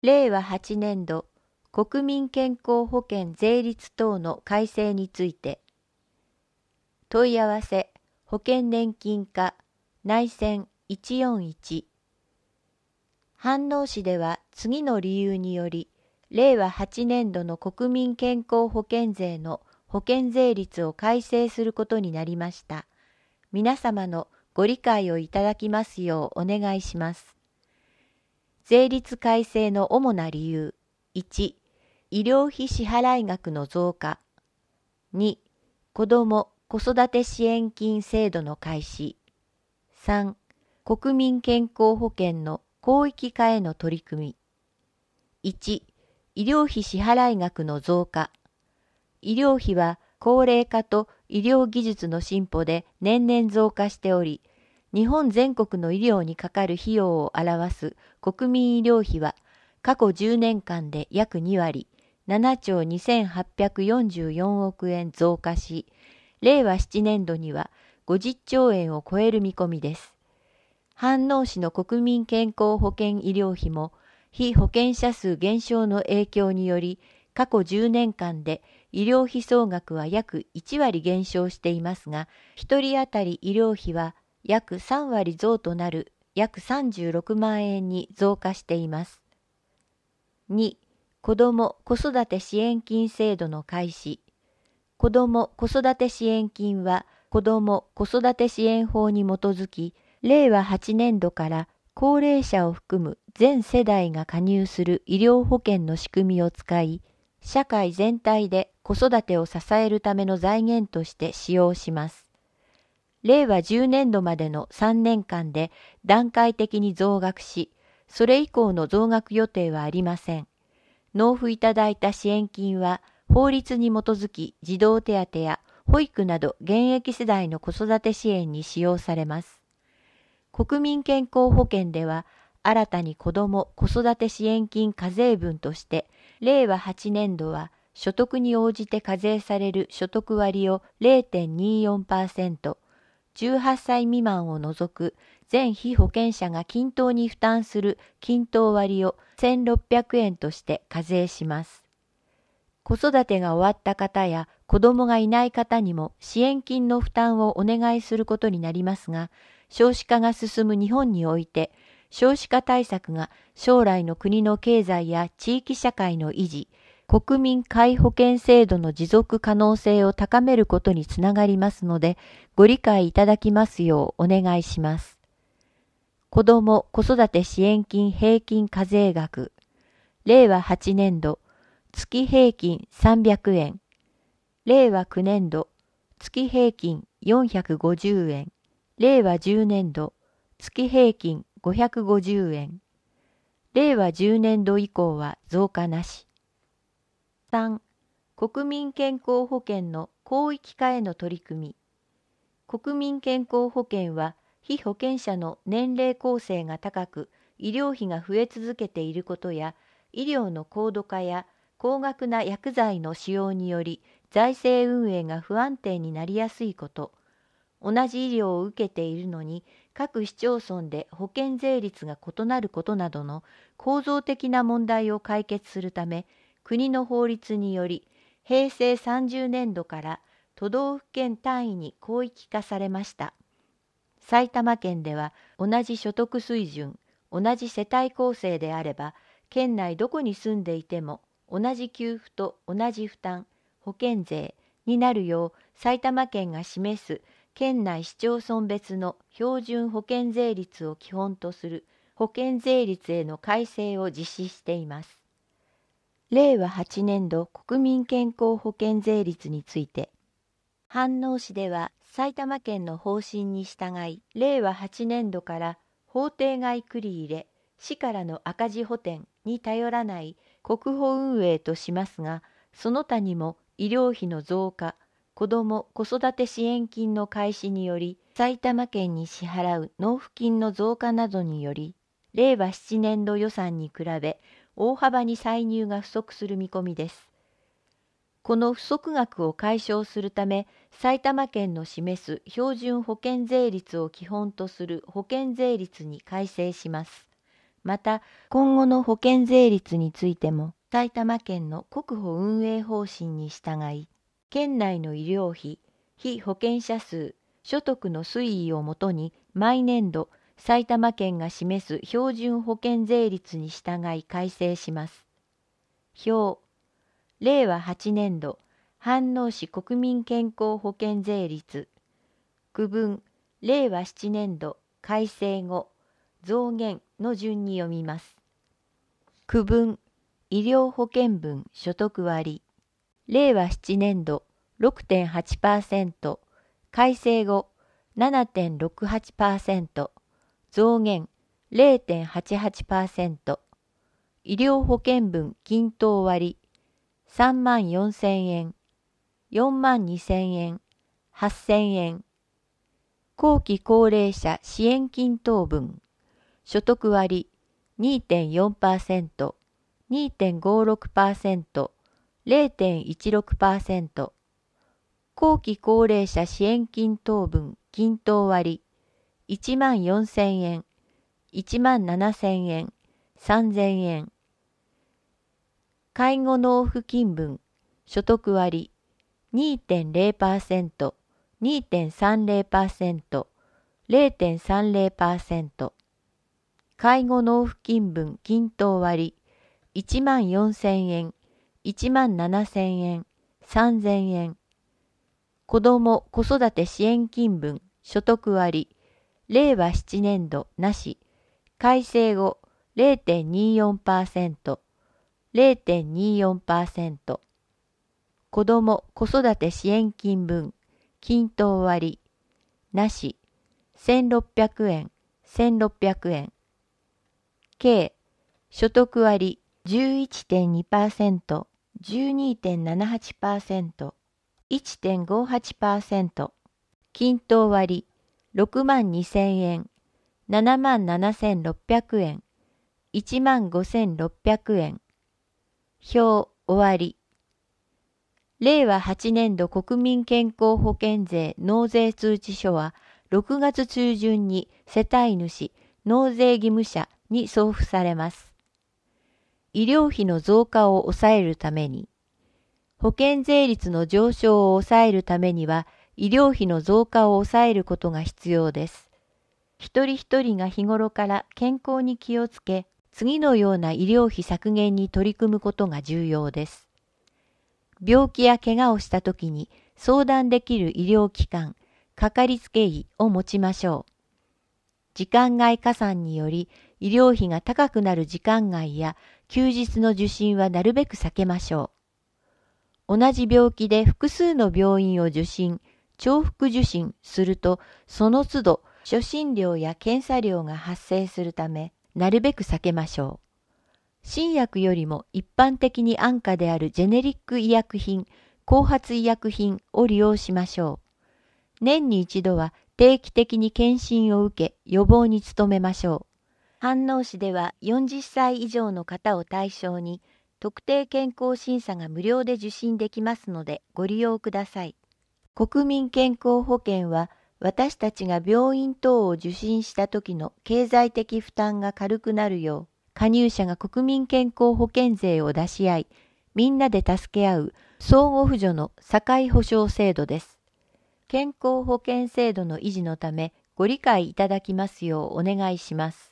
令和8年度国民健康保険税率等の改正について、問い合わせ保険年金課内線141。飯能市では次の理由により、令和8年度の国民健康保険税の保険税率を改正することになりました。皆様のご理解をいただきますようお願いします。税率改正の主な理由。1、医療費支払い額の増加。2、子ども・子育て支援金制度の開始。3、国民健康保険の広域化への取り組み。1、医療費支払い額の増加。医療費は高齢化と医療技術の進歩で年々増加しており、日本全国の医療にかかる費用を表す国民医療費は過去10年間で約2割、7兆2844億円増加し、令和7年度には50兆円を超える見込みです。飯能市の国民健康保険医療費も被保険者数減少の影響により、過去10年間で医療費総額は約1割減少していますが、1人当たり医療費は約3割増となる約36万円に増加しています。2、子ども・子育て支援金制度の開始。子ども・子育て支援金は子ども・子育て支援法に基づき、令和8年度から高齢者を含む全世代が加入する医療保険の仕組みを使い、社会全体で子育てを支えるための財源として使用します。令和10年度までの3年間で段階的に増額し、それ以降の増額予定はありません。納付いただいた支援金は法律に基づき児童手当や保育など現役世代の子育て支援に使用されます。国民健康保険では新たに子ども・子育て支援金課税分として、令和8年度は所得に応じて課税される所得割を 0.24%、18歳未満を除く全被保険者が均等に負担する均等割を1600円として課税します。子育てが終わった方や子供がいない方にも支援金の負担をお願いすることになりますが、少子化が進む日本において、少子化対策が将来の国の経済や地域社会の維持、国民皆保険制度の持続可能性を高めることにつながりますので、ご理解いただきますようお願いします。子ども・子育て支援金平均課税額。令和8年度、月平均300円。令和9年度、月平均450円。令和10年度、月平均550円。令和10年度以降は増加なし。3、国民健康保険の広域化への取り組み。国民健康保険は、被保険者の年齢構成が高く、医療費が増え続けていることや、医療の高度化や高額な薬剤の使用により、財政運営が不安定になりやすいこと、同じ医療を受けているのに、各市町村で保険税率が異なることなどの構造的な問題を解決するため、国の法律により、平成30年度から都道府県単位に広域化されました。埼玉県では同じ所得水準、同じ世帯構成であれば、県内どこに住んでいても同じ給付と同じ負担、保険税になるよう埼玉県が示す県内市町村別の標準保険税率を基本とする保険税率への改正を実施しています。令和8年度国民健康保険税率について、飯能市では埼玉県の方針に従い、令和8年度から法定外繰り入れ、市からの赤字補填に頼らない国保運営としますが、その他にも医療費の増加、子ども・子育て支援金の開始により、埼玉県に支払う納付金の増加などにより、令和7年度予算に比べ、大幅に歳入が不足する見込みです。この不足額を解消するため、埼玉県の示す標準保険税率を基本とする保険税率に改正します。 また、今後の保険税率についても、埼玉県の国保運営方針に従い、県内の医療費、被保険者数、所得の推移をもとに、毎年度、埼玉県が示す標準保険税率に従い改正します。表、令和8年度、飯能市国民健康保険税率、区分、令和7年度、改正後、増減の順に読みます。区分、医療保険分所得割、令和7年度 6.8%、改正後 7.68%、増減 0.88%、医療保険分均等割、34,000円、42,000円、8,000円、後期高齢者支援均等分、所得割 2.4%、2.56%、0.16%、後期高齢者支援均等分均等割、14,000円、17,000円、3,000円、介護納付金分、所得割、2.0%、2.30%、0.30%、介護納付金分均等割、14,000円、17,000円、3,000円、子ども・子育て支援金分所得割、令和7年度なし、改正後 0.24%、0.24%、子ども・子育て支援金分均等割、なし、1,600円、1,600円、計、所得割 11.2%、12.78%、1.58%、均等割、62,000円、77,600円、15,600円。表終わり。令和8年度国民健康保険税納税通知書は、6月中旬に世帯主、納税義務者に送付されます。医療費の増加を抑えるために、保険税率の上昇を抑えるためには、医療費の増加を抑えることが必要です。一人一人が日頃から健康に気をつけ、次のような医療費削減に取り組むことが重要です。病気や怪我をしたときに相談できる医療機関、かかりつけ医を持ちましょう。時間外加算により医療費が高くなる時間外や休日の受診はなるべく避けましょう。同じ病気で複数の病院を受診、重複受診すると、その都度初診料や検査料が発生するため、なるべく避けましょう。新薬よりも一般的に安価であるジェネリック医薬品、後発医薬品を利用しましょう。年に一度は定期的に検診を受け、予防に努めましょう。飯能市では40歳以上の方を対象に、特定健康審査が無料で受診できますのでご利用ください。国民健康保険は私たちが病院等を受診した時の経済的負担が軽くなるよう、加入者が国民健康保険税を出し合い、みんなで助け合う相互扶助の社会保障制度です。健康保険制度の維持のためご理解いただきますようお願いします。